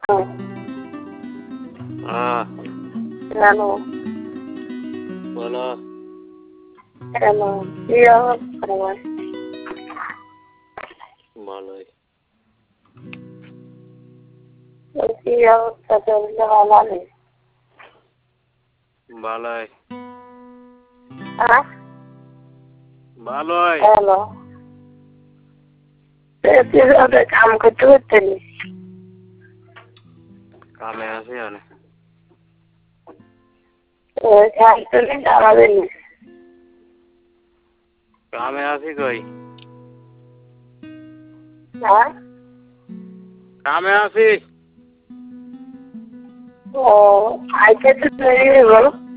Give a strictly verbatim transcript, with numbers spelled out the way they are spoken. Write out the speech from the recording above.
হ্যাঁ হ্যালো বলো হ্যালো কি অবস্থা তোমার? ভালোই কি অবস্থা চলছে? ভালো নেই? ভালোই হ্যাঁ ভালোই হ্যালো তুই কাম করতে করতে নি কামে আছি অনেক আমাদের কামে আছি কই হ্যাঁ কামে আছি ও আইতে তো তৈরি বলো